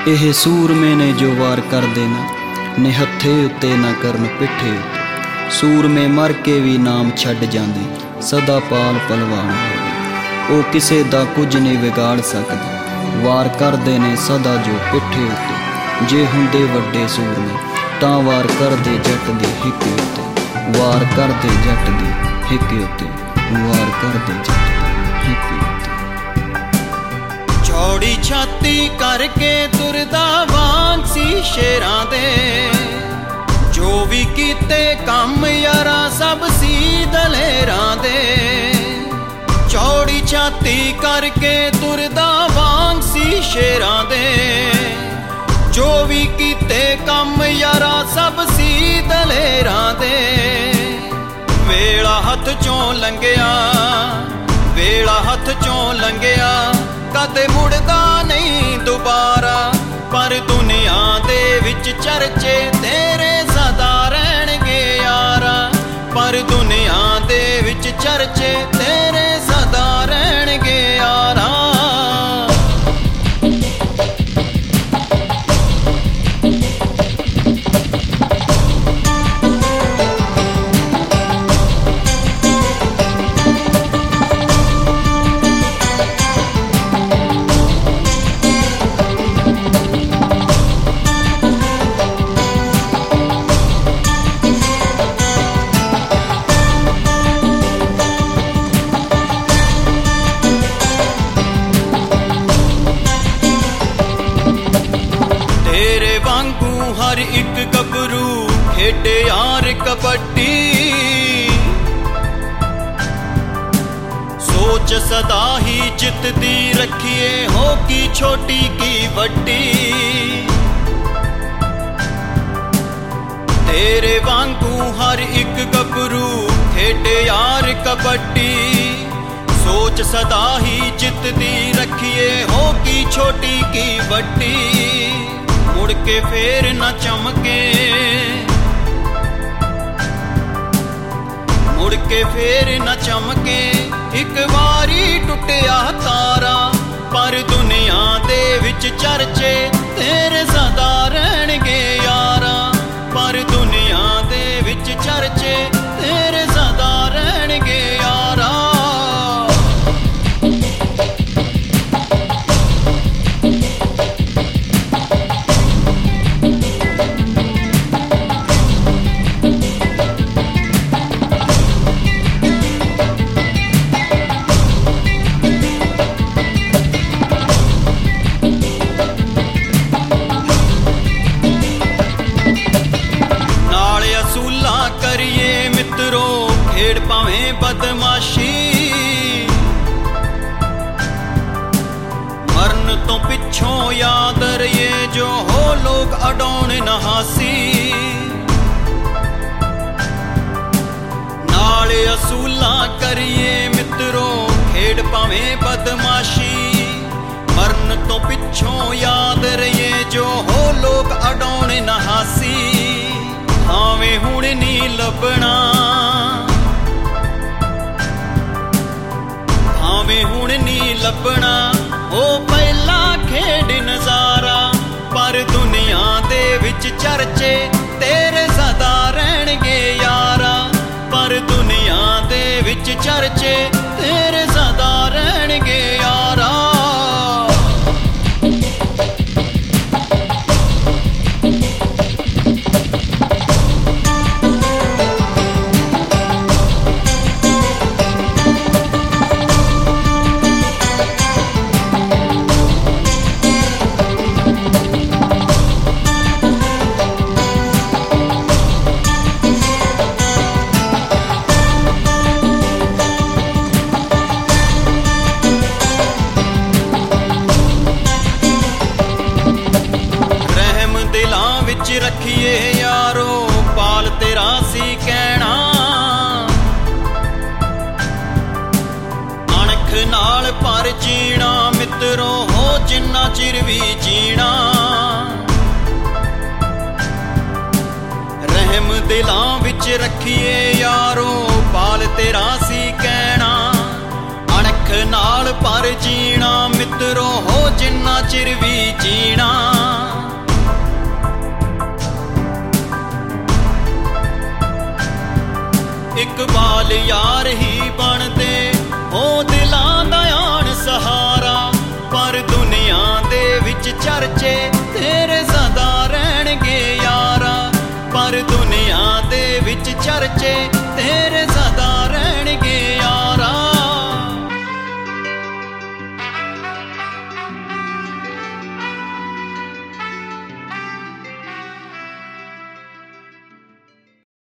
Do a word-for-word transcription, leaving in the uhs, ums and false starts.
ਇਹ ਸੂਰਮੇ ਨੇ ਜੋ ਵਾਰ ਕਰਦੇ ਨਾ ਨਿਹੱਥੇ ਉੱਤੇ ਨਾ ਕਰਨ ਪਿੱਠੇ ਉੱਤੇ। ਸੂਰਮੇ ਮਰ ਕੇ ਵੀ ਨਾਮ ਛੱਡ ਜਾਂਦੇ, ਸਦਾ ਪਾਲ ਪਲਵਾਨ ਹੋਵੇ। ਉਹ ਕਿਸੇ ਦਾ ਕੁਝ ਨਹੀਂ ਵਿਗਾੜ ਸਕਦੇ, ਵਾਰ ਕਰਦੇ ਨੇ ਸਦਾ ਜੋ ਪਿੱਠੇ ਉੱਤੇ। ਜੇ ਹੁੰਦੇ ਵੱਡੇ ਸੂਰਮੇ ਤਾਂ ਵਾਰ ਕਰਦੇ ਜੱਟ ਦੇ ਹਿੱਕੇ ਉੱਤੇ। ਵਾਰ ਕਰਦੇ ਜੱਟ ਦੇ ਹਿੱਕੇ ਉੱਤੇ, ਵਾਰ ਕਰਦੇ ਜੱਟ ਦੇ ਹਿੱਕੇ ਉੱਤੇ। ਚੌੜੀ ਛਾਤੀ ਕਰਕੇ ਤੁਰਦਾ ਵਾਂਗ ਸੀ ਸ਼ੇਰਾਂ ਦੇ, ਜੋ ਵੀ ਕੀਤੇ ਕੰਮ ਯਾਰਾਂ ਸਭ ਸੀ ਦਲੇਰਾਂ ਦੇ। ਚੌੜੀ ਛਾਤੀ ਕਰਕੇ ਤੁਰਦਾ ਵਾਂਗ ਸੀ ਸ਼ੇਰਾਂ ਦੇ, ਜੋ ਵੀ ਕੀਤੇ ਕੰਮ ਯਾਰਾਂ ਸਭ ਸੀ ਦਲੇਰਾਂ ਦੇ। ਵੇਲਾ ਹੱਥ ਚੋਂ ਲੰਘਿਆ, ਵੇਲਾ ਹੱਥ ਚੋਂ ਲੰਘਿਆ, ਕਦੇ ਮੁੜਦਾ ਨਹੀਂ ਦੁਬਾਰਾ। ਪਰ ਦੁਨੀਆ ਦੇ ਵਿੱਚ ਚਰਚੇ ਤੇਰੇ ਸਦਾ ਰਹਿਣਗੇ ਯਾਰਾ। ਪਰ ਦੁਨੀਆ ਦੇ ਵਿੱਚ ਚਰਚੇ ਤੇਰੇ ਸਦਾ ਰਹਿਣਗੇ ਯਾਰਾ। ਹਰ ਇੱਕ ਗੱਭਰੂ ਖੇਡੇ ਯਾਰ ਕਬੱਡੀ, ਸੋਚ ਸਦਾ ਹੀ ਜਿੱਤਦੀ ਰੱਖੀਏ, ਹੋ ਕੀ ਛੋਟੀ ਕੀ ਵੱਡੀ। ਤੇਰੇ ਵਾਂਗੂ ਹਰ ਇੱਕ ਗੱਭਰੂ ਖੇਡੇ ਯਾਰ ਕਬੱਡੀ, ਸੋਚ ਸਦਾ ਹੀ ਜਿੱਤਦੀ ਰੱਖੀਏ, ਹੋ ਕੀ ਛੋਟੀ ਕੀ ਵੱਡੀ। ਮੁੜ ਕੇ ਫੇਰ ਨਾ ਚਮਕੇ, ਮੁੜ ਕੇ ਫੇਰ ਨਾ ਚਮਕੇ, ਇੱਕ ਵਾਰੀ ਟੁੱਟਿਆ ਤਾਰਾ। ਪਰ ਦੁਨੀਆ ਦੇ ਵਿੱਚ ਚਰਚੇ ਤੇਰੇ ਸਦਾ ਰਹਿਣਗੇ ਯਾਰਾ। ਪਰ ਦੁਨੀਆ ਦੇ ਵਿੱਚ ਚਰਚੇ ਤੇਰੇ ਸਦਾ ਰਹਿਣਗੇ ਯਾਰਾ। ਕਰੀਏ ਮਿੱਤਰੋ ਖੇਡ ਭਾਵੇਂ ਬਦਮਾਸ਼ੀ, ਮਰਨ ਤੋਂ ਪਿੱਛੋਂ ਯਾਦ ਰਹੀਏ, ਜੋ ਹੋ ਲੋਕ ਅਡਾਉਣ ਨਾ ਹਾਸੀ। ਨਾਲ ਅਸੂਲਾਂ ਕਰੀਏ ਮਿੱਤਰੋ ਖੇਡ ਭਾਵੇਂ ਬਦਮਾਸ਼ੀ, ਮਰਨ ਤੋਂ ਪਿੱਛੋਂ ਯਾਦ ਰਹੀਏ, ਜੋ ਹੋ ਲੋਕ ਅਡਾਉਣ ਨਾ ਹਾਸੀ। ਭਾਵੇਂ ਹੁਣ ਨੀ ਲੱਭਣਾ, ਭਾਵੇਂ ਹੁਣ ਨੀ ਲੱਭਣਾ, ਉਹ ਪਹਿਲਾ ਖੇਡ ਨਜ਼ਾਰਾ। ਪਰ ਦੁਨੀਆ ਦੇ ਵਿੱਚ ਚਰਚੇ ਤੇਰੇ ਸਦਾ ਰਹਿਣਗੇ ਯਾਰਾ। ਪਰ ਦੁਨੀਆ ਦੇ ਵਿੱਚ ਚਰਚੇ ਤੇਰੇ ਸਦਾ ਰਹਿਣਗੇ ਯਾਰਾ। ਰੱਖੀਏ ਯਾਰੋ ਪਾਲ ਤੇਰਾ ਸੀ ਕਹਿਣਾ, ਅਣਖ ਨਾਲ ਪਰ ਜੀਣਾ ਮਿੱਤਰੋ, ਹੋ ਜਿੰਨਾ ਚਿਰ ਵੀ ਜੀਣਾ। ਰਹਿਮ ਦਿਲਾਂ ਵਿੱਚ ਰੱਖੀਏ ਯਾਰੋ ਪਾਲ ਤੇਰਾ ਸੀ ਕਹਿਣਾ, ਅਣਖ ਨਾਲ ਪਰ ਜੀਣਾ ਮਿੱਤਰੋ, ਹੋ ਜਿੰਨਾ ਚਿਰ ਵੀ ਜੀਣਾ। इकबाल यार ही बनते ओ दिलां दा आन सहारा। पर दुनिया दे विच चर्चे तेरे सदा रहणगे यारा। पर दुनिया दे विच चर्चे